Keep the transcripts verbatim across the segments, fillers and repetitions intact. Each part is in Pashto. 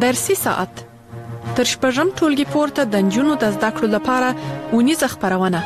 درسي ساعت تر شپږم ټولګي پورته د نجونو د زده کړو لپاره ونیزه خپرونه.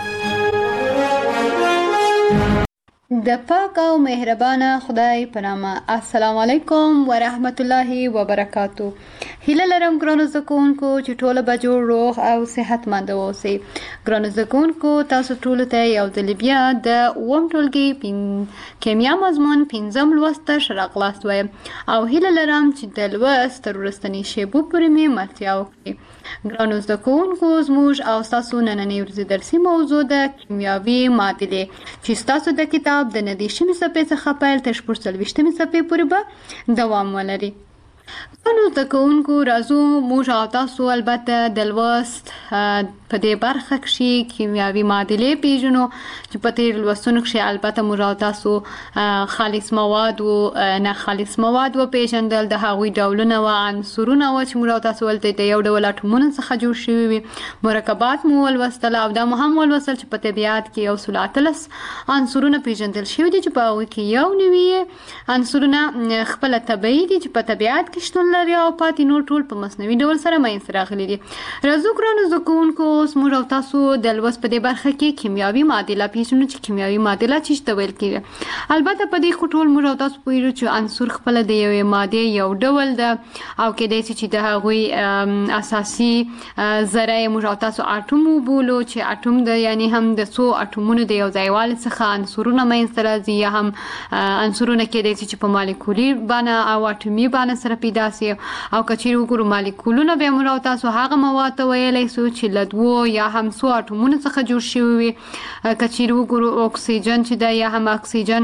د پاک او مهربانه خدای په نامه. السلام علیکم ورحمت الله وبرکاتو. هیله لرم ګرانو زده کوونکو چې ټوله به جوړ روغ او صحتمند اوسئ. ګرانو زده کوونکو تاسو ټولو ته یو ځل بیا د اووم ټولګي کیمیا مضمون پنځم لوست ته ښه راغلاست وایم او هیله لرم چې د لوست تر وروستنۍ شیبو پورې مې ملتیا وکړي. ګرانو زده کوونکو زموږ او ستاسو نننۍ ورځې درسي موضوع د کیمیاوي معادلې چې ستاسو د کتاب د ندېشمې صفحې څخه پیل تر شپږ څلوېښتمې صفحې پورې به دوام ولري. ګرانو زده کوونکو راځو موږ او تاسو البته د لوست په دې برخه کښې کیمیاوي معادلې پیژنو چې په تېرو لوستونو کښې البته موږ او تاسو خالص مواد و نه خالص مواد وپېژندل، د هغوی ډولونه و عنصرونه و چې موږ او تاسو ولته د یو ډول اټومونو څخه جوړ شوي وي، مرکبات مو ولوستل او دا مو هم ولوستل چې په طبیعت کې یو سل اتلس عنصرونه پیژندل شوي دي چې په هغوی کې یو نوي عنصرونه خپله طبیعي دي چې په طبیعت کې شتون لري او پاتې نور ټول په مصنوعي ډول سره منځته راغلي دي. راځو ګرانو زده کوونکو اوس موږ او تاسو د لوست په دې برخه کې کیمیاوي معادله پیژنو چې کیمیاوي معادله څه ته ویل کېږي. البته په دې خو ټول موږ او تاسو پوهېږو چې عنصر خپله د یوې مادې یو ډول ده او کېدای شي چې د هغوی اساسي ذره یې موږ او تاسو اټوم وبولو چې اټوم د یعنې هم د څو اټومونو د یو ځایوالي څخه عنصرونه منځته راځي یا هم عنصرونه کېدای شي چې په مالیکولي بڼه او اټومي بڼه سره پیدا سي او که چیرې وګورو مالیکولونه بیا موږ او تاسو هغه مواد ته ویلی سو چې له دوو یا هم څو اټومونو څخه جوړ شوي وي. که چیرې وګورو اکسیجن چې ده یا هم اکسیجن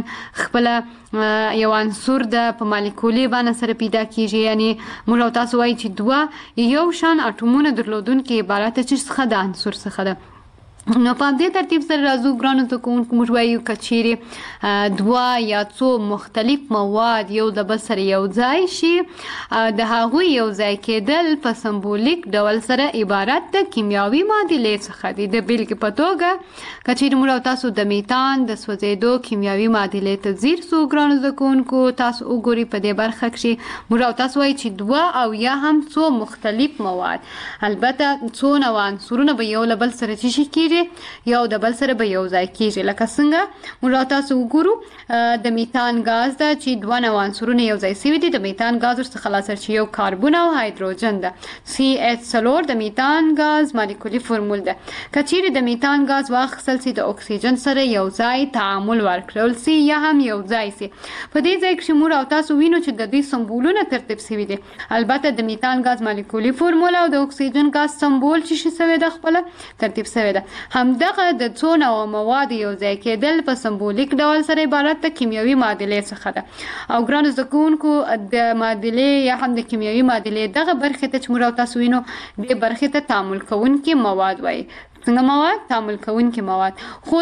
خپله یو عنصر ده په مالیکولي بڼه سره پیدا کیږي، یعنې موږ او تاسو وایي چې دوه یو شان اټومونه درلودونکي عبارت څه څخه د عنصر څخه ده. نو په همدې ترتیب سره راځو ګرانو زده کوونکو موږ وایو که چیرې دوه یا څو مختلف مواد یو د بل سره یو ځای شي د هغوی یو ځای کېدل په سمبولیک ډول سره عبارت د کیمیاوي معادلې څخه دي. د بېلګې په توګه که چیرې موږ او تاسو د میتان د سوځېدو کیمیاوي معادلې ته ځیر سو ګرانو زده کوونکو تاسو وګورئ په دې برخه کښې موږ او تاسو وایو چې دوه او یا هم څو مختلف مواد البته څو نوع عنصرونه به یو له بل سره څه شي کېږي یو د بل سره به یو ځای کېږي. لکه څنګه موږ تاسو وګورو د میتان غاز ده چې دوه نوع عنصرونه یو ځای سوي دي. د میتان غاز ورڅخه خلاصه چې یو کاربن او هایدروجن ده. سی ایچ څلور د میتان غاز مالیکولي فرمول ده. که چیرې د میتان غاز واخیستل سي د اکسیجن سره یو ځای تعامل ورکړل سي یا هم یو ځای سي، په دې ځای کښې موږ او تاسو وینو چې د دوی سمبولونه ترتیب سوي دي. البته د میتان غاز مالیکولي فرمول او د اکسیجن غاز سمبول چې شي سوی ده خپله ترتیب سوی ده. همدغه د څو نوع مواد یو ځای کېدل په سمبولیک ډول سره عبارت د کیمیاوي معادلې څخه ده. او ګرانو زده کوونکو د معادلې یا هم د کیمیاوي معادلې دغه برخې ته چې موږ او تاسو وینو دې برخې ته تعامل کوونکي مواد وایي. څنګه مواد؟ تعامل کوونکي مواد. خو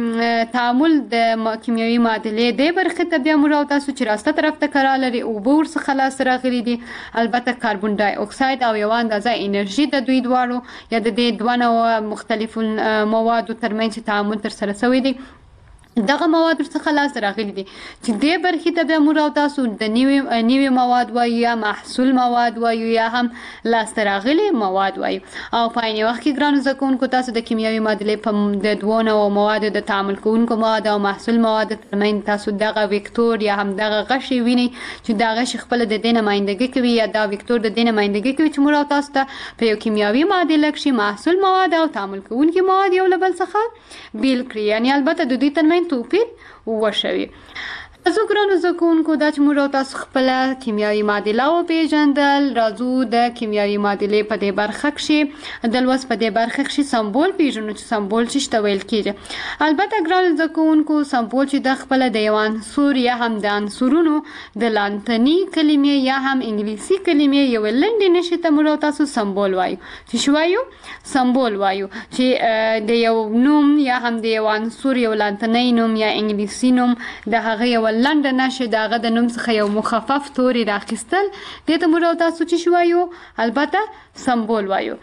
د تعامل د کیمیاوي معادلې دې برخې ته بیا موږ او تاسو چې راسته طرف ته کار لري اوبه ورڅخه لاسته راغلي دي، البته کاربن ډای اکساید او یوه اندازه انرژي د دوی دواړو یا د دې دوه نوع مختلفو موادو ترمنځ چې تعامل ترسره شوی دی دغه مواد ورڅخه لاسته راغلي دي چې دې برخې ته بیا موږ او تاسو د نوي نوي مواد وایو یا محصول مواد وایو یا هم لاسته راغلي مواد وایو. او په عین وخت کې ګرانو زده کوونکو تاسو د کیمیاوي معادلې په د دوو نوعو موادو د تعامل کوونکو مواد او محصول مواد ترمنځ تاسو دغه ویکتور یا هم دغه غشي وینئ چې دا غشي خپله د دې نمایندګي کوي یا دا ویکتور د دې نمایندګي کوي چې موږ او تاسو ته په یو کیمیاوي معادله کښې محصول مواد او تعامل کوونکي مواد یو له بل څخه بیل کړي، یعنې البته د دوی ترمنځ توپیر وشوي. راځو ګرانو زده کوونکو دا چې موږ او تاسو خپله کیمیاوي معادله وپېژندل. راځو د کیمیاوي معادلې په دې برخه کښې د لوست په دې برخه کښې سمبول پېژنو چې سمبول څه ته ویل کېږي. البته ګرانو زده کوونکو سمبول چې دا خپله د یو عنصر یا هم د عنصرونو د لاتیني کلمې یا هم انګلیسي کلمې یوې لنډې نښې ته موږ او تاسو سمبول وایو. چې شو وایو؟ سمبول وایو چې د یو نوم یا هم د یو عنصر یو لاتیني نوم یا انګلیسي نوم د هغه یو لنډه نښه د هغه د نوم څخه یو مخفف توری راخیستل دې ته موږ او تاسو چې شو وایو؟ البته سمبول وایو.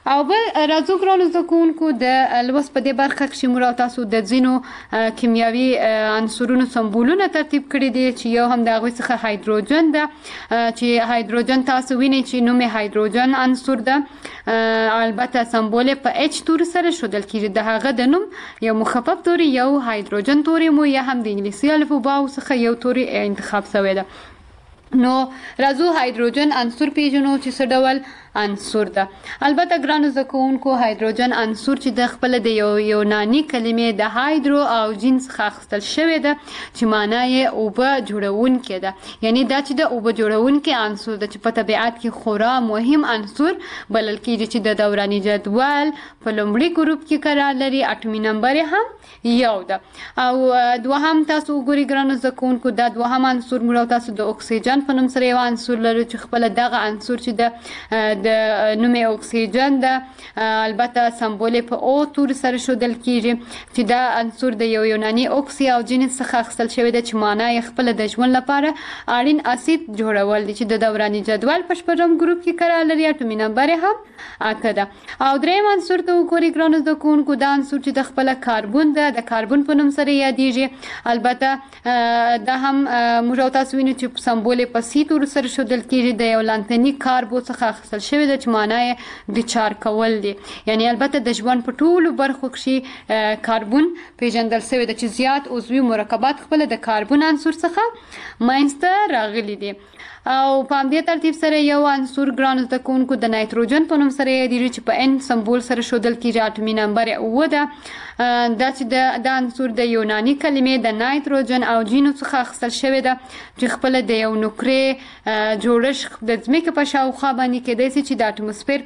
او بل راځو ګرانو زده کوونکو د لوست په دې برخه کې موږ تاسو د ځینو کیمیاوي عنصرونو سمبولونه ترتیب کړي دي چې یو هم د هغوی څخه هایدروجن ده چې هایدروجن تاسو وینئ چې نوم یې هایدروجن عنصر ده البته سمبول په اچ توري سره ښودل کیږي د هغه د نوم یو مخفف توری یو هایدروجن توری مو یا هم د انګلیسي الفباو څخه یو توری انتخاب شوی ده. نو راځو هایدروجن عنصر پیژنو چې څه ډول عنصر ده. البته ګرانو زده کوونکو هایدروجن عنصر چې د خپل د یو یوناني کلمې د هایدرو او جن څخه اخیستل شوی ده چې معنا یې اوبه جوړونکی ده، یعنی دا چې د اوبه جوړونکی عنصر ده چې په طبیعت کې خورا مهم عنصر بلل کېږي چې د دوراني جدول په لومړي ګروپ کې قرار لري. اټومي نمبر هم یو ده. او دوهم تاسو وګورئ ګرانو زده کوونکو دا دوهم عنصر موږ تاسو د اکسیجن په نوم سره یو عنصر لرو چې خپل دغه عنصر چې د د نوم اکسیجن ده البته سمبول په او تور سره ښودل کیږي چې دا عنصر د یو یوناني اوکسی او جن څخه اخیستل شوی ده چې معنا یې خپل د ژوند لپاره اړین اسید جوړول دي چې د دوراني جدول په شپږم ګروپ کې قرار لري. اټومي نمبر هم اته ده. او دریم عنصر ته وګورئ ګرانو زده کوونکو دا عنصر چې د خپل کاربن ده د کاربن په نوم سره یادیږي. البته دا هم موږ تاسو وینئ چې سمبول په سی تور سره ښودل کیږي د یو لانتني کاربو څخه اخیستل شوی ده چې معنا یې د چار کول دي، یعنی البته د ژوند په ټولو برخو کې کاربن پیژندل شوی ده چې زیات عضوي مرکبات خپل د کاربن عنصر څخه منځته راغلي دي. او په همدې ترتیب سره یو عنصر ګرانو زده کوونکو د نایتروجن په نوم سره یادیږي چې په ان سمبول سره ښودل کیږي. اټومي نمبر اوه ده. دا چې د عنصر د یوناني کلمې د نایتروجن او جینو څخه اخیستل شوی ده چې خپل د یو نقرې جوړښت د ځمکې په شاوخوا باندې کېدای شي چې د اټموسفیر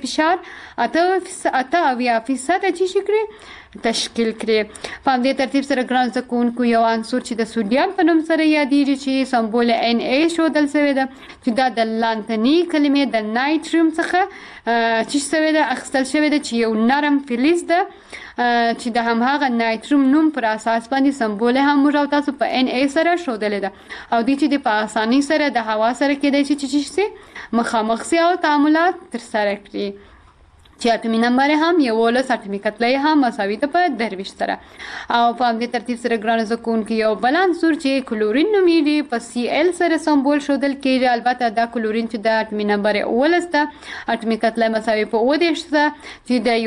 فشار اته اویا فیصده چې شي کړي تشکیل کړي. په همدې ترتیب سره ګران زده کوونکو یو عنصر چې د سوډیم په نوم سره یادیږي چې سمبول ان ای ښودل شوی ده چې دا د لانتني کلمې د نایتریم څخه چې شوی ده اخیستل شوی ده چې یو نرم فلز ده چې د همهغه نایتریم نوم پر اساس باندې سمبول هم موږ تاسو په ان ای سره ښودلې ده او دې چې د په اسانۍ سره د هوا سره کېدای شي چې شي مخامخ سي او تعاملات ترسره کړي چې اټومي نمبر هم یولس اټومي کتله هم مساوي ده په درویشت سره. او په همدې ترتیب سره ګرانو زده کوونکو یو بل عنصر چې کلورین نومیږي په سی ال سره سمبول ښودل کېږي. البته دا کلورین چې د اټومي نمبر اوولس ده اټومي کتله مساوي په اوه دېرش ده چې د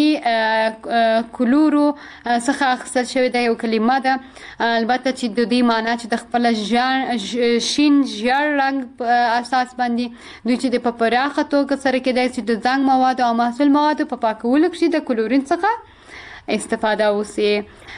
یوناني کلورو څخه اخیستل شوې ده یو کلمه ده. البته چې د دې معنا چې د خپل شین ژیړ رنګ په اساس باندې دوی چې د په پراخه توګه سره کېدای شي د زنګ مواد او المواد په پاکولو کې د کلورین څخه استفاده وسی.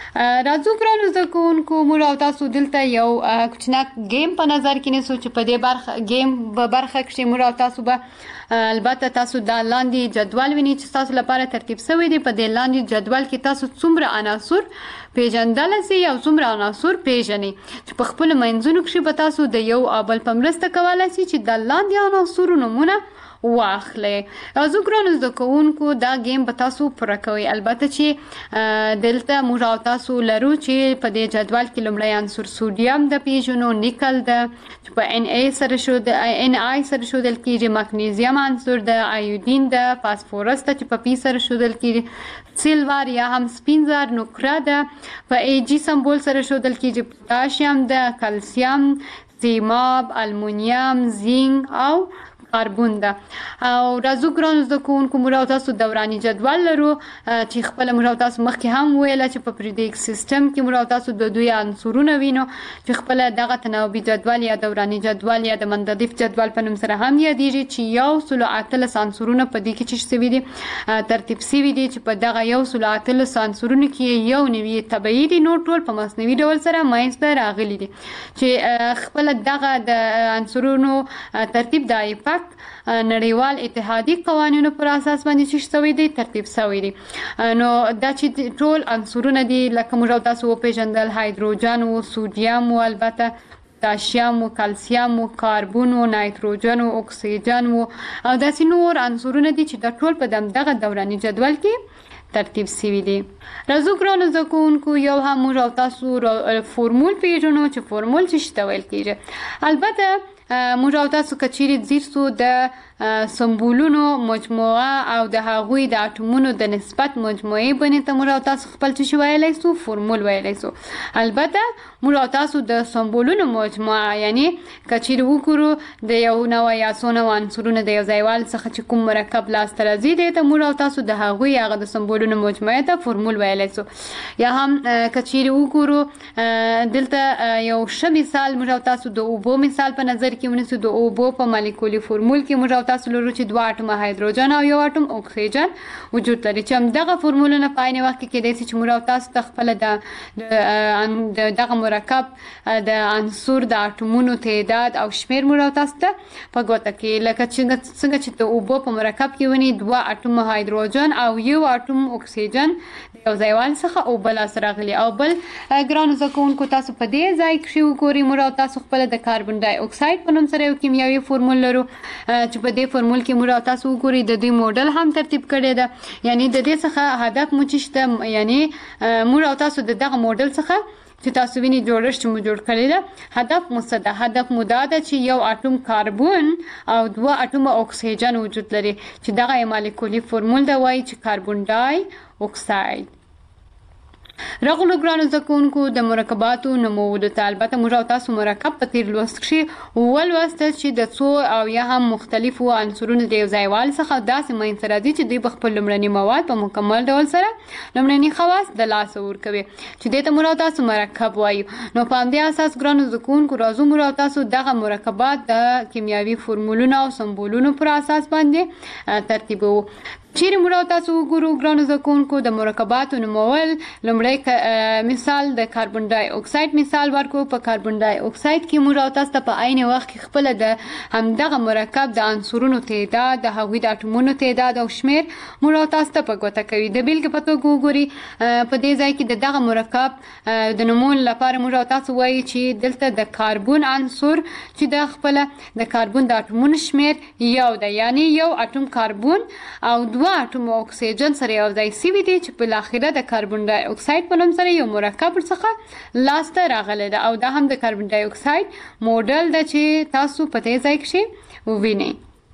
راځو ګرانو زده کوونکو موږ او تاسو دلته یو کوچناک گیم په نظر کې نیسو چې په دې برخه گیم په برخه کې موږ او تاسو به البته تاسو د لاندې جدول وینئ چې تاسو لپاره ترتیب شوی دی. په دې لاندې جدول کې تاسو څومره عناصر پیژندلی سئ او څومره عناصر پیژنئ چې په خپلو منځونو کې به تاسو د یو او بل په مرسته کولی سئ چې د لاندې عناصرو نومونه واخلئ. راځو ګرانو زده کوونکو دا گیم به تاسو پوره کوئ. البته چې دلته موږ او تاسو لرو چې په دې جدول کې لومړی عنصر سوډیم د پیژنو، نیکل ده چې په ان ای سره ښودل ان آی سره ښودل کېږي، مګنیزیم عنصر ده، ایودین ده، فاسفورس ده چې په پی سره ښودل کېږي، سیلور یا هم سپین زر نقره ده په ای جی سمبول سره ښودل کېږي، پوتاشیم ده، کلسیم، سیماب، المونیم، زینک او کاربن ده. او راځو ګرانو زده کوونکو موږ او تاسو دوراني جدول لرو چې خپله موږ او تاسو مخکې هم ویله چې په پریډیک سیسټم کې موږ او تاسو د دوی عنصرونه وینو چې خپله دغه تناوبي جدول یا دوراني جدول یا د مندلیف جدول په نوم سره هم یادیږي چې یو سلو اتلس عنصرونه په دې کې چې شوي دي ترتیب شوي دي چې په دغه یو سلو اتلس عنصرونو کې یو نوي طبیعي دي، نور ټول په مصنوعي ډول سره منځته راغلي دي چې خپله دغه د عنصرونو ترتیب د ایپاک نړیوال اتحادي قوانینو پر اساس باندې چې شوی دی ترتیب شوی دی. نو دا چې ټول عنصرونه دي لکه موږ تاسو وپېژندل هایدروجن او سوډیم او البته پوتاشیم او کلسیم او کاربن او نایتروجن او اکسیجن او داسې نور عنصرونه دي چې دا ټول په دغه دوراني جدول کې ترتیب شوي دي. راځو ګرانو زده کوونکو یو هم موږ او تاسو فورمول پیژنو چې فورمول څه ته ویل کېږي. البته موږ او تاسو کچېرې ځیر سو د سمبولونو مجموعه او د هغوی د اټومونو د نسبت مجموعې بنې ته موږ او تاسو خپل څه ویلی سو فورمول ویلی سو. البته موږ او تاسو د سمبولونو مجموعه یعنی کچېرې وګورو د یو نوع یا څو نوع عنصرونه د یو ځایوالي څخه چې کوم مرکب لاسته راځي دی ته موږ او تاسو د هغوی هغه د سمبولونو مجموعې ته فورمول ویلی سو. یا هم کچېرې وګورو دلته یو ښه مثال موږ او تاسو د اوبو مثال په نظر کې ونیسو. د اوبو په مالیکولي فورمول کې موږ او تاسو لرو چې دوه اټومه هایدروجن او یو اټوم اکسیجن وجود لري چې همدغه فورمولونه په عین وخت کې کېدای شي چې موږ او تاسو ته خپله د دغه مرکب د عنصر د اټومونو تعداد او شمېر موږ او تاسو ته په ګوته کې لکه څنګه چې د اوبو په مرکب کې ونی دوه اټومه هایدروجن او یو اټوم اکسیجن د یو ځایوالي څخه اوبه لاسته راغلي. او بل ګرانو زده کوونکو تاسو په دې ځای کښې وګورئ موږ او تاسو خپله د کاربن ډای اکساید په نوم سره یو کیمیاوي فورمول لرو چې په دې فورمول کې موږ او تاسو وګورئ د دوی موډل هم ترتیب کړی ده. یعنی د دې څخه هدف مو چې شته یعنی موږ او تاسو د دغه موډل څخه چې تاسو ویني جوړښت چې مو جوړ کړی ده هدف مو څه ده؟ هدف مو دا ده چې یو اټوم کاربن او دوه اټومه اکسیجن وجود لري چې دغه یې مالیکولي فورمول ده وایي چې کاربن ډای اکساید. رغلو ګرانو زده کوونکو د مرکباتو نومولو ته البته موږ او تاسو مرکب په تېر لوست کښې ولوسته چې د څو او یا هم مختلفو عنصرونو د یو ځایوالي څخه داسې منځته راځي چې دوی به خپل لومړني مواد په مکمل ډول سره لومړني خواص د لاسه ورکوي چې دې ته موږ او تاسو مرکب وایو. نو په همدې اساس ګرانو زده کوونکو راځو موږ او تاسو دغه مرکبات د کیمیاوي فورمولونو او سمبولونو پر اساس باندې ترتیبوو. چیرې موږ او تاسو وګورو ګرانو زده کوونکو د مرکباتو نومول لومړی مثال د کاربن ډای اکساید مثال ورکړو. په کاربن ډای اکساید کې موږ او تاسو ته په عین وخت کې خپله د همدغه مرکب د عنصرونو تعداد د هغوی د اټومونو تعداد او شمېر موږ او تاسو ته په ګوته کوي. د بېلګې په توګه وګورئ په دې ځای کې د دغه مرکب د نومولو لپاره موږ او تاسو وایي چې دلته د کاربن عنصر چې د خپله د کاربن د اټومونو شمېر یو ده یعنی یو اټوم کاربن او دوه اټوم اکسیجن سره یو ځای سوي دي چې بالاخره د کاربن ډای اکساید په نوم سره یو مرکب څخه لاسته راغلی ده او دا هم د کاربن ډای اکساید موډل ده چې تاسو په دې ځای کښې ووینئ.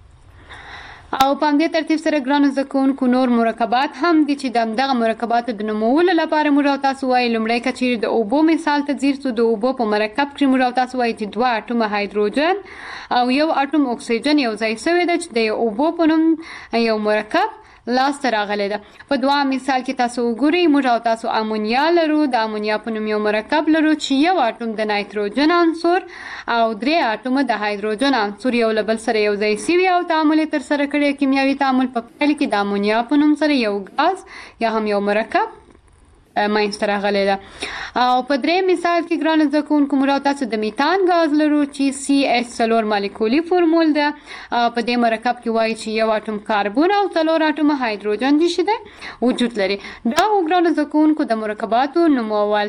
او په همدې ترتیب سره ګرانو زده کوونکو نور مرکبات هم دي چې د همدغه مرکباتو د نومولو لپاره موږ او تاسو وایي لومړی که چیرې د اوبو مثال ته ځیر سو د اوبو په مرکب کښې موږ او تاسو وایي چې دوه اټومه هایدروجن او یو اټوم اکسیجن یو ځای سوی ده چې د اوبو په نوم یو مرکب لاسته راغلی ده. په دوام مثال کې تاسو وګورئ موږ او تاسو امونیا لرو. د امونیا په نوم یو مرکب لرو چې یو اټوم د نایتروجن عنصر او درې اټومه د هایدروجن عنصر یو له بل سره یو ځای سوي او تعامل یې ترسره کړی. کیمیاوي تعامل په پیل کې د امونیا په نوم سره یو ګاز یا هم یو مرکب منځته راغلی ده. او په درې مثال کې ګرانو زده کوونکو موږ او تاسو د میتان ګاز لرو چې سی ایچ څلور مالیکولي فورمول ده. په دې مرکب کې وایي چې یو اټوم کاربن او څلور اټومه هایدروجن چې شي ده وجود لري. دا و ګرانو زده کوونکو د مرکباتو نومول.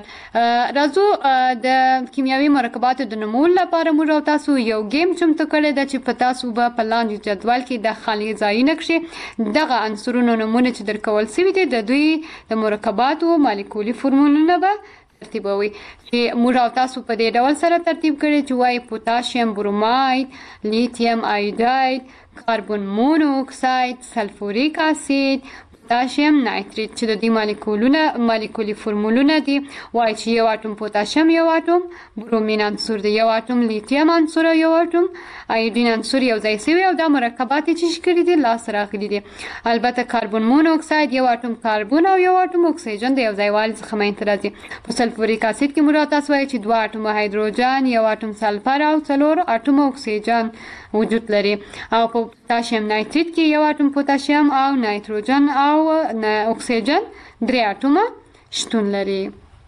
راځو د کیمیاوي مرکباتو د نومولو لپاره موږ او تاسو یو ګیم چمتو کړی ده چې په تاسو به په لاندې جدول کې د خالي ځایونه کښې دغه عنصرونو نومونه چې درکول سوي دي د دوی د مرکباتو مالیکولي فورمولونه به ترتیبوي چې موږ او تاسو په دې ډول سره ترتیب کړی چې وایي پوتاشیم بروماید، لیتیم آیوداید، کاربن مونو اکساید، سلفوریک اسید، پوتاشیم نایتریت چې د دې مالیکولونه مالیکولي فورمولونه دي. وایي چې یو اټوم پوتاشیم یو اټوم برومین عنصر دی یو اټوم لیتیم عنصر یو اټوم آیودین عنصر یو ځای سوي او دا مرکبات یې چې کړي دي لاسته راغلي دي. البته کاربن مونو اکساید یو اټوم کاربن او یو اټوم اکسیجن د یو ځایوالي څخه منځته راځي. په سلفوریک اسید کې موږ تاسو وایي چې دوه اټومه هایدروجن یو اټوم سلفر او څلور اټومه اکسیجن وجود لري. او په پوتاشیم نایتریت کې یو اټوم پوتاشیم او نایتروجن او اکسیجن درې اټومه شتون لري.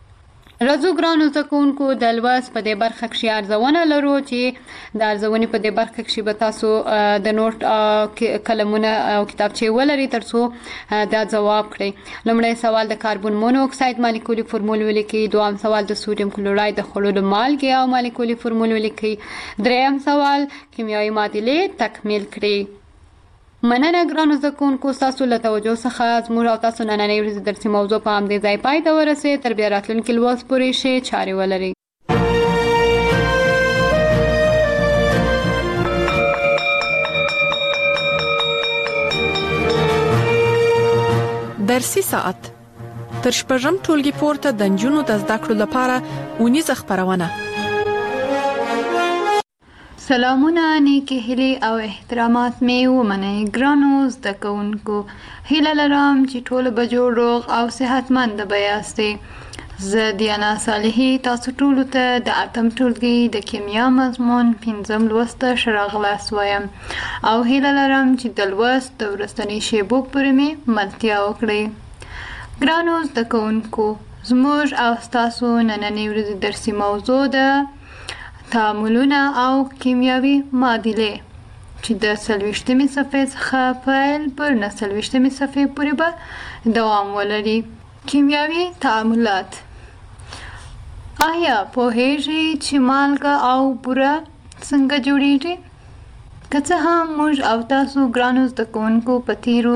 راځو ګرانو زده کوونکو د لوست په دې برخه کښې ارزونه لرو چې د ارزونې په دې برخه کښې به تاسو د نوټ قلمونه او کتابچې ولرئ تر څو دا ځواب کړئ. لومړی سوال د کاربن مونو اکساید مالیکولي فورمول ولیکئ. دویم سوال د سودیم کلوراید د خوړلو مالګې او مالیکولي فورمول ولیکئ. دریم سوال کیمیاوي معادلې تکمیل کړئ. مننه ګرانو زده کوونکو ستاسو له توجه څخه زموږ او تاسو نننۍ ورځې درسي موضوع په همدې ځای پای ته ورسېد. تر بیا راتلونکي لوست پورې ښې چارې ولرئ. درسي ساعت تر شپږم ټولګي پورته د نجونو د زده کړو لپاره اونیزه خپرونه. سلامونه، نیکی هیلې او احترامات مې ومنئ. ګرانو زده کوونکو، هیله لرم چې ټول به جوړ روغ او صحتمند به یاستئ. زه دیانا صالحي تاسو ټولو ته د اتم ټولګي د کیمیا مضمون پنځم لوست ته ښه راغلاست وایم او هیله لرم چې د لوست د وروستنۍ شیبو پورې مې ملتیا وکړئ. ګرانو زده کوونکو، زموږ او ستاسو نننۍ ورځې درسي موضوع ده تعاملونه او کیمیاوي معادلې چې د څلوېښتمې صفحې څخه پیل پر نه څلوېښتمې صفحې پورې به دوام ولري. کیمیاوي تعاملات. آیا پوهیږئ چې مالګه او بوره څنګه جوړیږي؟ که څه هم موږ او تاسو ګرانو زده کوونکو په تیرو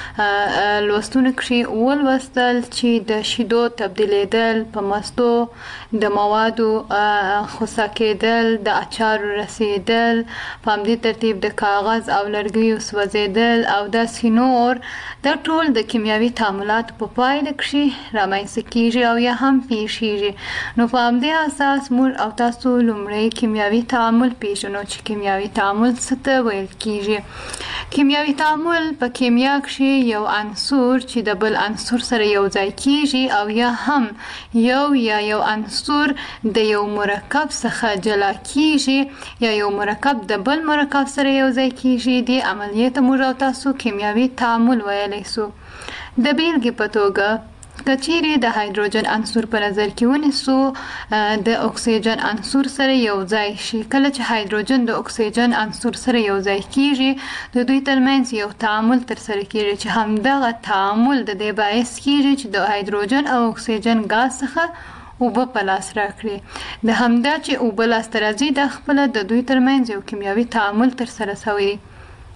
لوستونو کښې ولوستل چې د شیدو تبدیلېدل په مستو، د موادو خوسا کېدل، د اچارو رسېدل، په همدې ترتیب د کاغذ او لرګیو سوځېدل او داسې نور، دا ټول د کیمیاوي تعاملاتو په پایله کښې رامنځته کېږي او یا هم پېښېږي. نو په همدې اساس موږ او تاسو لومړی کیمیاوي تعامل پېژنو چې کیمیاوي تعامل څه ته ویل کېږي. کیمیاوي تعامل په کیمیا کښې یو عنصر چې د بل عنصر سره یو ځای کېږي او یا هم یو یا یو عنصر د یو مرکب څخه جلا کېږي یا یو مرکب د بل مرکب سره یو ځای کېږي، دې عملیې ته موږ او تاسو کیمیاوي تعامل ویلی سو. د بیلګې په توګه که چیرې د هایدروجن عنصر په نظر کې ونیسو د اکسیجن عنصر سره یو ځای شي، کله چې هایدروجن د اکسیجن عنصر سره یو ځای کېږي د دوی ترمنځ یو تعامل ترسره کېږي چې همدغه تعامل د دې باعث کېږي چې د هایدروجن او اکسیجن ګاز څخه اوبه په لاس راکړي. د همدا چې اوبه لاسته راځي دا خپله د دوی ترمنځ یو کیمیاوي تعامل ترسره شوی دی.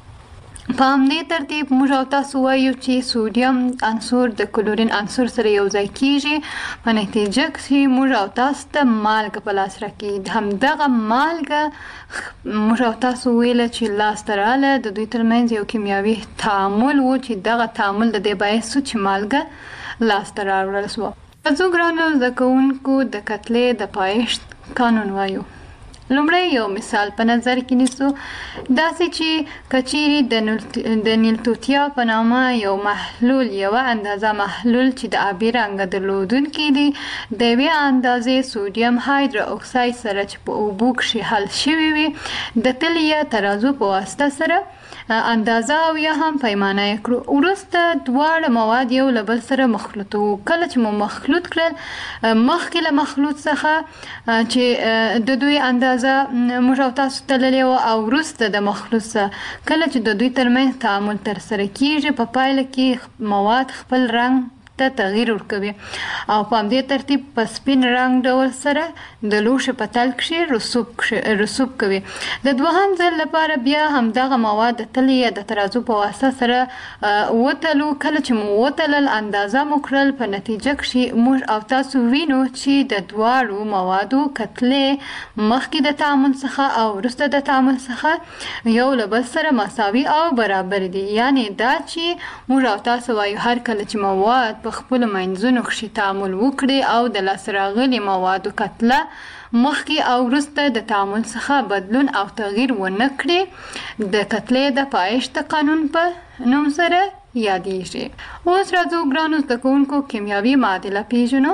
په همدې ترتیب موږ او تاسو وایو چې سوډیم عنصر د کلورین عنصر سره یو ځای کېږي، په نتیجه کې موږ او تاسو ته مالګه په لاس راکړي. همدغه مالګه موږ او تاسو ویله چې لاسته راغله د دوی ترمنځ یو کیمیاوي تعامل و چې دغه تعامل د دې باعث شو چې مالګه لاسته راوړل شوه. زه ګرانو زده کوونکو د کتلې د پایښت قانون وایو. لومړی یو مثال په نظر کې نیسو، داسې چې که چیرې د نیلتوتیا په نامه یو محلول یوه اندازه محلول چې د آبي رنګه درلودونکی دی د یوې اندازې سوډیم هایدرو اکساید سره چې په اوبو کښې حل شوي وي د تلې یا ترازو په واسطه سره اندازه او یا هم پیمانه یې کړو. وروسته دواړه مواد یو له بل سره مخلوطو. کله چې مو مخلوط کړل، مخکې له مخلوط څخه چې د دوی اندازه موږ او تاسو تللې وه او وروسته د مخلوط څخه کله چې د دوی ترمنځ تعامل ترسره کېږي په پایله کې مواد خپل رنګ ته تغییر ورکوي او په همدې ترتیب په سپین رنګ ډول سره د لوښي په تل کښې رسوب رسوب کوي. د دوهم ځل لپاره بیا همدغه مواد د تلې یا د ترازو په واسطه سره وتلو. کله چې مو وتلل اندازه مو کړل، په نتیجه کښې موږ او تاسو وینو چې د دواړو موادو کتلې مخکې د تعامل څخه او وروسته د تعامل څخه یو له بل سره مساوي او برابر دي. یعنې دا چې موږ او تاسو وایو هر کله چې مواد په خپلو منځونو کښې تعامل وکړي او د لاسته راغلي موادو کتله مخکې او وروسته د تعامل څخه بدلون او تغییر ونه کړي، د کتلې د پایښت قانون په نوم سره یادیږي. اوس راځو ګرانو زده کوونکو کیمیاوي معادله پېژنو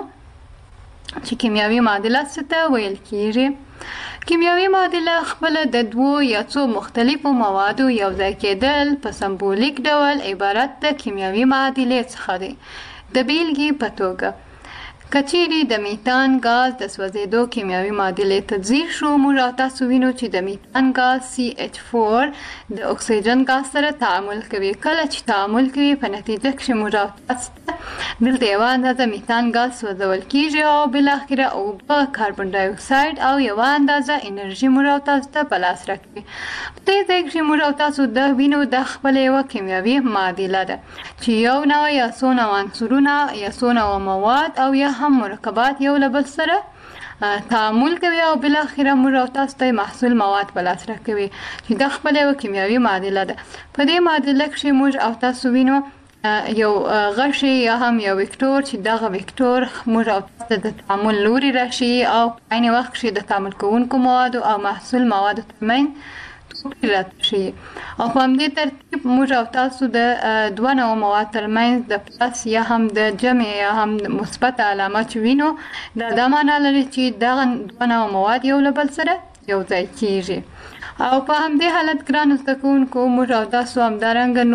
چې کیمیاوي معادله څه ته ویل کېږي. کیمیاوي معادله خپله د دوو یا څو مختلفو موادو یو ځای کېدل په سمبولیک ډول عبارت د کیمیاوي معادلې څخه دی. د بیلګې په توګه که چیرې د میتان ګاز د سوځېدو کیمیاوي معادلې ته ځیر شو، موږ او تاسو وینو چې د میتان ګاز سی ایچ فور د اکسیجن ګاز سره تعامل کوي. کله چې تعامل کوي په نتیجه کښې موږ او تاسو دلته یوه اندازه میتان ګاز سوځول کېږي او بالاخره اوبه، کاربن ډای اکساید او یوه اندازه انرژي موږ او تاسو ته په لاس راکوي. په دې ځای کښې موږ او تاسو دا وینو دا خپله یوه کیمیاوي معادله ده چې یو نوع یا څو نوع عنصرونه یا څو نوع مواد او یا هم مرکبات یو له بل سره تعامل کوي او بالاخره موږ او تاسو ته محصول مواد په لاس راکوي چې دا خپله یوه کیمیاوي معادله ده. په دې معادله کښې موږ او تاسو وینو یو غشي یا هم یو وکتور چې دغه وکتور موږ او تاسو د تعامل لوري راشي او په عین وخت کې د تعامل کوونکو مواد او محصول مواد ترمنځ توپیر راشي او په همدې ترتیب موږ او تاسو د دوه نوع مواد ترمنځ د پلس یا هم د جمع یا هم مثبت علامه چې وینو دا د معنا لري چې دغه دوه نوع مواد یو له بل سره یو ځای کیږي او په همدې حالت ګرانو زده کوونکو موږ او تاسو همدارنګه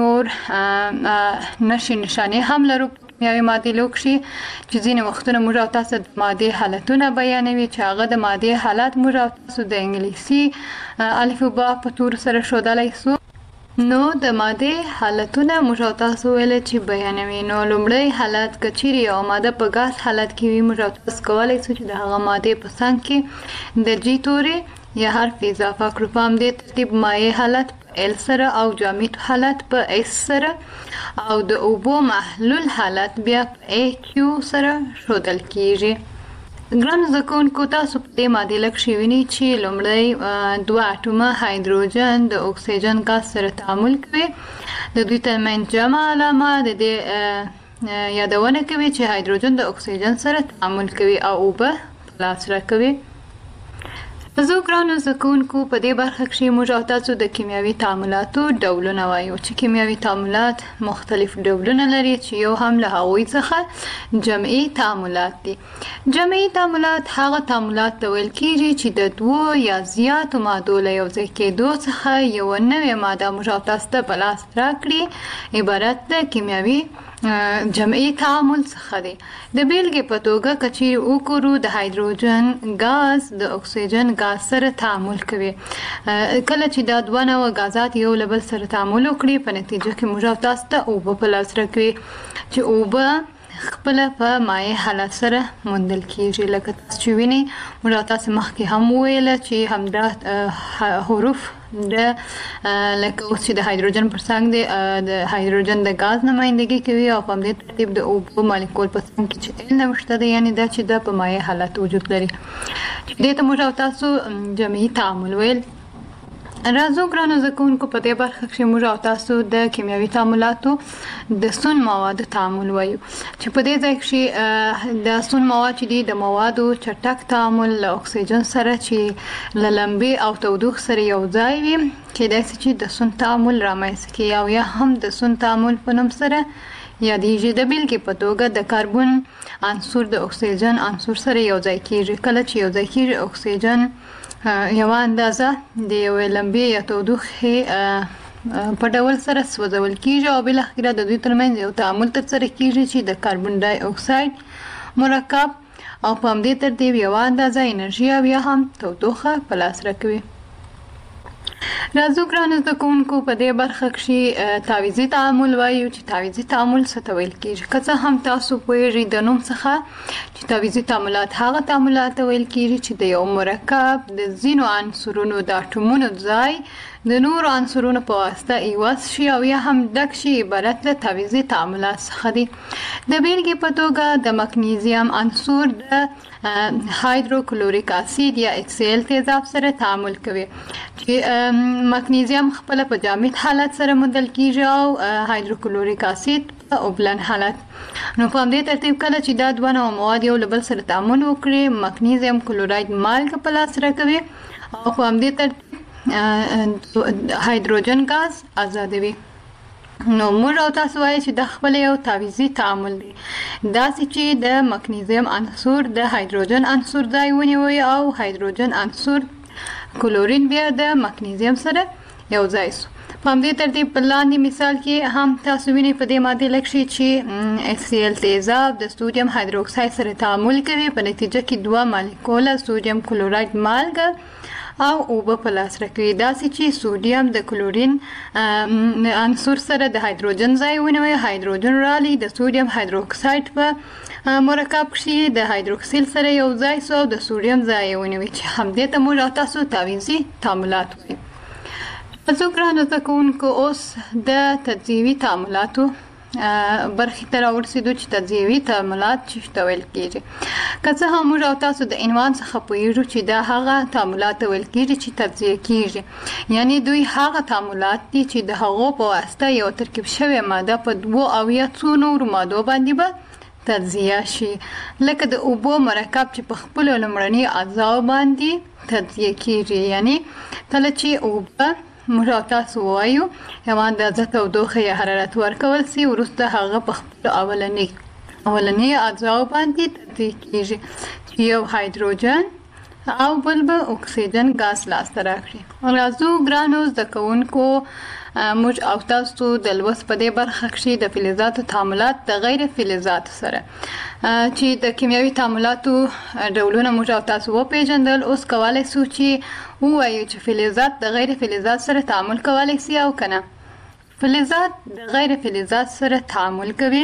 نور نښې نښانې هم لرو کیمیاوي معادلو کښې چې ځینې وختونه موږ او تاسو د مادې حالتونه بیانوي چې هغه د مادې حالت موږ او تاسو د انګلیسي الفبا په تور سره ښودلی سو نو د مادې حالتونه موږ او تاسو ویل چې بیانوي نو لومړی حالت که چیرې یو ماده په ګاز حالت کې وي موږ او تاسو کولی سو چې د هغه مادې په څنګ کې د جی تورې یا حرف اضافه کړو په همدې ترتیب مایع حالت په ال سره او جامد حالت په اس سره او د اوبو محلول حالت بیا په ای کیو سره ښودل کیږي ګرانو زده کوونکو تاسو په دې معادله کښې وینئ چې لومړی دوه اټومه هایدروجن د اکسیجن ګاز سره تعامل کوي د دوی ترمنځ جمع علامه د دې یادونه کوي چې هایدروجن د اکسیجن سره تعامل کوي او اوبه په لاس راکوي زه ګرانو زده کوونکو په دې برخه کښې موږ او تاسو د کیمیاوي تعاملاتو ډولونه وایو چې کیمیاوي تعاملات مختلف ډولونه لري چې یو هم له هغوی څخه جمعي تعاملات دي جمعي تعاملات هغه تعاملات ته ویل کېږي چې د دوو یا زیاتو مادو له یو ځای کېدو څخه یوه نوې ماده موږ او تاسو ته په لاس راکړي عبارت د کیمیاوي جمعي تعامل څخه دی د بیلګې په توګه که چیرې وګورو د هایدروجن ګاز د اکسیجن ګاز سره تعامل کوي کله چې دا دوه نوع ګازات یو له بل سره تعامل وکړي په نتیجه کې موږ او تاسو ته اوبه په لاس راکوي چې اوبه خپله په مایع حالت سره موندل کیږي لکه تاسو چې وینئ موږ او تاسو مخکې هم وویله چې همدا حروف د لکه اوس چې د هایدروجن پر څنګ دی د هایدروجن د ګاز نمایندګي کوي او په همدې ترتیب د اوبو مالیکول په څنګ کې چې ال نوشته دی یعنې دا چې دا په مایع حالت وجود لري دې ته موږ او تاسو جمعي تعامل ویل راځو ګرانو زده کوونکو په دې برخه کښې موږ او تاسو د کیمیاوي تعاملاتو د سون موادو تعامل وایو چې په دې ځای کښې د سون مواد چې دي د موادو چټک تعامل له اکسیجن سره چې له لمبې او تودوخې سره یو ځای وي کیدای شي چې د سون تعامل رامنځته کړي او یا هم د سون تعامل په نوم سره یادېږي د بیلګې په توګه د کاربن عنصر د اکسیجن عنصر سره یو ځای کېږي کله چې یو ځای کېږي اکسیجن یوه اندازه د یوې لمبې یا تودوخې په ډول سره سوځول کیږي او بالاخره د دوی ترمنځ یو تعامل ترسره کیږي چې د کاربن ډای اکساید مرکب او په همدې ترتیب یوه اندازه انرژي او یا هم تودوخه په لاس راکوي راځو ګرانو زده کوونکو په دې برخه کښې تعویضي تعامل وایو چې تعویضي تعامل څه ته ویل کېږي که څه هم تاسو پوهېږئ د نوم څخه چې تعویضي تعاملات هغه تعاملات ته ویل کېږي چې د یو مرکب د ځینو عنصرونو د اټومونو ځای د نورو عنصرونو په واسطه ایواز شي او یا هم ډک شي عبارت له تعویضي تعاملات څخه دي د بیلګې په توګه د مګنیزیم عنصر د هایدروکلوریک اسید یا ایچ سی ال تیزاب سره تعامل کوي چې مګنیزیم خپله په جامد حالت سره موندل کیږي او هایدروکلوریک اسید په اوبلن حالت نو په همدې ترتیب کله چې دا دوه نوع مواد یو له بل سره تعامل وکړي مګنیزیم کلوراید مالګه په لاس راکوي او په همدې ترتیب هایدروجن ګاز آزادوي نو موږ او تاسو وایو چې دا خپل یو تعویضي تعامل دی داسې چې د مګنیزیم عنصر د هایدروجن عنصر ځای ونیوي او هایدروجن عنصر کلورین بیا د مګنیزیم سره یو ځای سو په همدې ترتیب په لاندې مثال کې هم تاسو وینئ په دې معادله کښې چې ایچ سی ال تیزاب د سوډیم هایدروکساید سره تعامل کوي په نتیجه کې دوه مالیکوله سوډیم کلوراید مالګه او اوبه په لاس راکوي داسې چې سوډیم د کلورین عنصر سره د هایدروجن ځای ونیوي هایدروجن رالی د سوډیم هایدروکساید په مرکب کښې د هایدروکسیل سره یو ځای سو او د سوډیم ځای ونیوي چې همدې ته موږ او تاسو تعویضي تعاملات وایو زه ګرانو زده کوونکو اوس د تجزیوي تعاملاتو برخې ته راورسېدو چې تجزیوي تعاملات چې ته ویل کېږي. که څه هم موږ او تاسو د عنوان څخه پوهېږو چې دا هغه تعاملات ویل کېږي چې تجزیه کېږي، یعنی دوی هغه تعاملات دي چې د هغو په واسطه یو ترکیب شوې ماده په دوو او یا څو نورو مادو باندې به تجزیه شي، لکه د اوبو مرکب چې په خپلو لومړني اجزاو باندې تجزیه کېږي. یعنی کله چې اوبه موږ او تاسو وایو یوه اندازه تودوخه یا حرارت ورکول سي، وروسته هغه په خپلو اولني اولني اجزاو باندې تجزیه کېږي چې یو هایدروجن او بل به اکسیجن ګاز لاسته راکړي. راځو ګرانو زده کوونکو، موږ او تاسو د لوست په دې برخه کې د فلزاتو تعاملات د غیر فلزاتو سره چې د کیمیاوي تعاملاتو ډولونه موږ او تاسو وپېژندل. اوس کولی شو چې ووایو چې فلزات د غیر فلزات سره تعامل کولی شي او که نه. فلزات د غیر فلزات سره تعامل کوي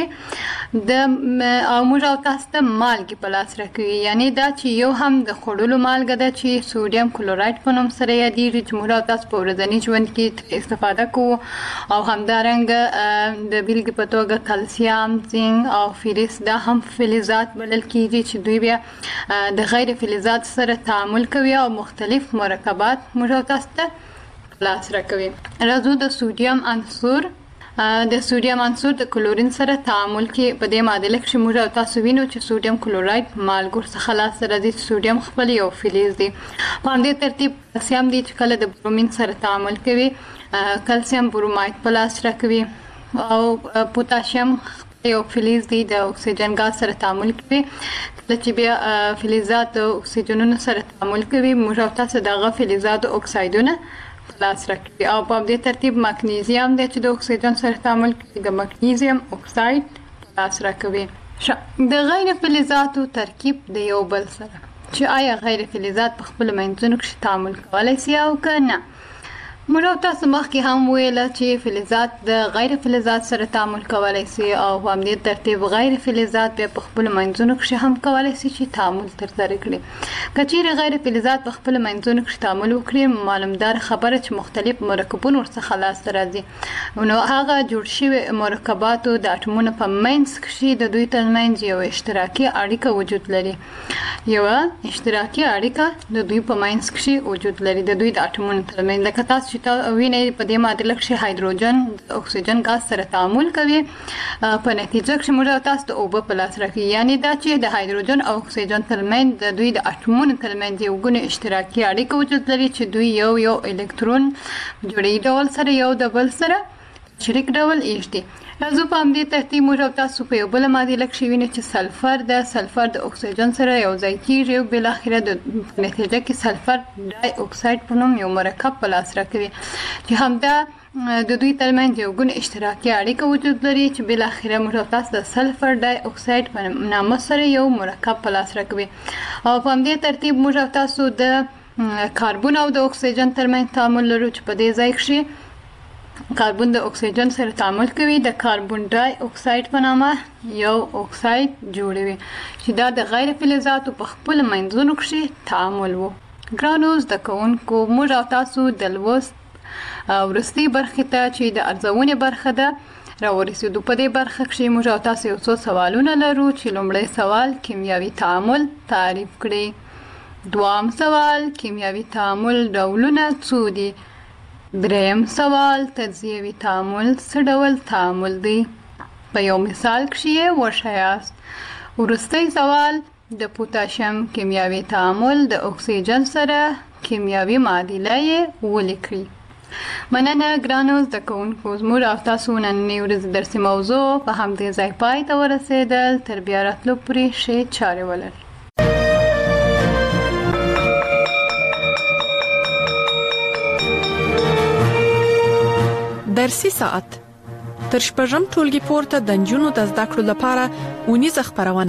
د او موږ او تاسو ته مالګې په لاس راکوي، یعنی دا چې یو هم د خوړلو مالګه ده چې سوډیم کلورایډ په نوم سره یادېږي چې موږ او تاسو په ورځني ژوند کې استفاده کوو، او همدارنګه د بیلګې په توګه کلسیم، زینک او فلز دا هم فلزات بلل کېږي چې دوی بیا د غیر فلزات سره تعامل کوي او مختلف مرکبات موږ او تاسو ته لاس راکوي. راځو د سوډیم عنصر د سوډیم عنصر د کلورین سره تعامل کې په دې معادله کې موږ او تاسو وینو چې سوډیم کلورایډ مالګو څخه لاس راځي. سوډیم خپل یو فلز دی. په همدې ترتیب کلسیم دی چې کله د برومین سره تعامل کوي کلسیم برومایډ په لاس راکوي، او پوتاشیم یو فلز دی د اکسیجن ګاز سره تعامل کوي. کله چې بیا فلزات او اکسیجنونو سره تعامل کوي موږ او تاسو دغه فلزات او اکسایدونه لاس راکوي. او په دې ترتیب مګنیزیم دی چې د اکسیجن سره تعامل کوي د مګنیزیم اکساید لاس راکوي. د غیر فلزاتو ترکیب د یو بل سره چې آیا غیر فلزات په خپل منځونو کې تعامل کولی شي او که نه. موږ او تاسو مخکې هم ویله چې فلزات د غیر فلزات سره تعامل کولی شي، او په همدې ترتیب غیر فلزات بیا په خپلو منځونو کښې هم کولی شي چې تعامل ترسره کړي. که چیرې غیر فلزات په خپلو منځونو کښې تعامل وکړي، معلومدار خبره چې مختلف مرکبونه ورڅخه لاسته راځي، نو هغه جوړ شوي مرکباتو د اټومونو په منځ کښې د دوی ترمنځ یو اشتراکي اړیکه وجود لري. یوه اشتراکي اړیکه د دوی په منځ کښې وجود لري د دوی د اټومونو ترمنځ. لکه تاسو چې وینئ په دې معادله کښې هایدروجن د اکسیجن ګاز سره تعامل کوي، په نتیجه کښې موږ او تاسو د اوبه په لاس راکوي. یعنی دا چې د هایدروجن او اکسیجن ترمنځ د دوی د اټومونو ترمنځ یو ګونه اشتراکي اړیکه وجود لري چې دوی یو یو الکترون جوړي ډول سره یو د بل سره شریک ډول ایږدي. راځو په همدې ترتیب موږ او تاسو په یو بله معادله کښې وینو چې سلفر د سلفر د اکسیجن سره یو ځای کېږي او بالاخره د نتیجه کې سلفر ډای اکساید په نوم یو مرکب په لاس راکوي چې همدا د دوی ترمنځ یو ګونه اشتراکي اړیکه وجود لري چې بالاخره موږ او تاسو د سلفر ډای اکساید په نامه سره یو مرکب په لاس راکوي. او په همدې ترتیب موږ او تاسو د کاربن او د اکسیجن ترمنځ تعامل لرو چې په دې ځای کښې کاربن د اکسیجن سره تعامل کوي، د کاربن ډای اکساید په نامه یو اکساید جوړوي چې دا د غیر فلزاتو په خپل منځونو کښې تعامل وو. ګرانو زده کوونکو، موږ او تاسو د لوست وروستۍ برخې ته چې د ارزونې برخه ده راورسېدو. په دې برخه کښې موږ او تاسو یو څو سوالونه لرو چې لومړی سوال کیمیاوي تعامل تعریف کړي. دوام سوال کیمیاوي تعامل ډولونه څو دي. دریم سوال تجزیوي تعامل څه ډول تعامل دی، په یو مثال کښې یې وښایاست. وروستی سوال د پوتاشیم کیمیاوي تعامل د اکسیجن سره کیمیاوي معادله یې ولیکئ. مننه ګرانو زده کوونکو، زموږ او تاسو نننۍ ورځې درسي موضوع په همدې ځای پای ته ورسېدل. تر بیا راتلو پورې ښې چارې ولرئ. درسي ساعت تر شپږم ټولګي پورته د نجونو د زده کړو لپاره اونیزه خپرونه.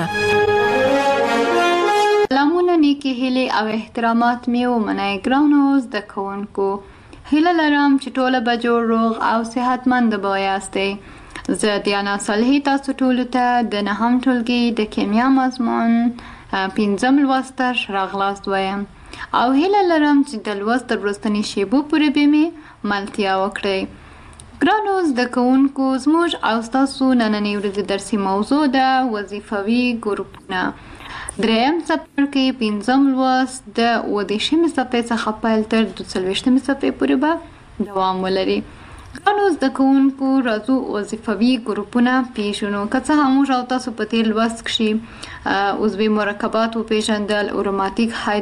سلامونه، نیکې هیلې او احترامات مې ومنئ ګرانو زده کوونکو. هیله لرم چې ټوله به جوړ روغ او صحتمند به یاستئ. زه دیانا صالحي تاسو ټولو ته د نهم ټولګي د کیمیا مضمون پنځم لوست ته راغلاست وایم او هیله لرم چې د لوست تر وروستنۍ شیبو پورې به مې ملتیا وکړئ. ګرانو زده کوونکو، زموږ او ستاسو نننۍ ورځې درسي موضوع ده وظیفوي ګروپونه. دریم څپرکي پنځم لوست د اووه دېرشمې صفحې څخه پیل تر دوه څلوېښتمې صفحې پورې به دوام ولري. ګرانو زده کوونکو، راځو وظیفوي ګروپونه پیژنو. که څه هم موږ او تاسو په تېر لوست کښې عضوي مرکبات وپېژندل، اروماتیک